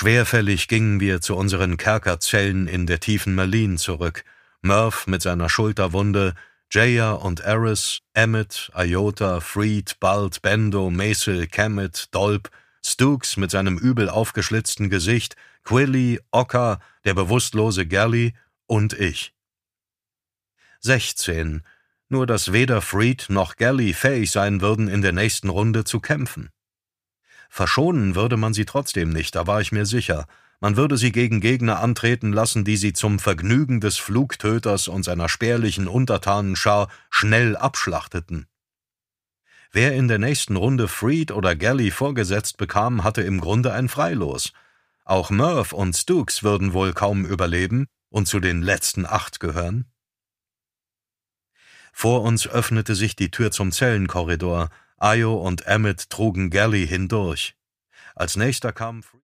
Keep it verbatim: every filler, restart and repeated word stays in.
Schwerfällig gingen wir zu unseren Kerkerzellen in der tiefen Malin zurück, Murph mit seiner Schulterwunde, Jaya und Eris, Emmett, Iota, Freed, Balt, Bendo, Maisel, Kemet, Dolp, Stooks mit seinem übel aufgeschlitzten Gesicht, Quilly, Ocker, der bewusstlose Gally und ich. Sechzehn, nur dass weder Freed noch Gally fähig sein würden, in der nächsten Runde zu kämpfen. Verschonen würde man sie trotzdem nicht, da war ich mir sicher. Man würde sie gegen Gegner antreten lassen, die sie zum Vergnügen des Flugtöters und seiner spärlichen Untertanenschar schnell abschlachteten. Wer in der nächsten Runde Freed oder Gally vorgesetzt bekam, hatte im Grunde ein Freilos. Auch Murph und Stooks würden wohl kaum überleben und zu den letzten acht gehören. Vor uns öffnete sich die Tür zum Zellenkorridor. Io und Emmett trugen Gally hindurch. Als nächster kam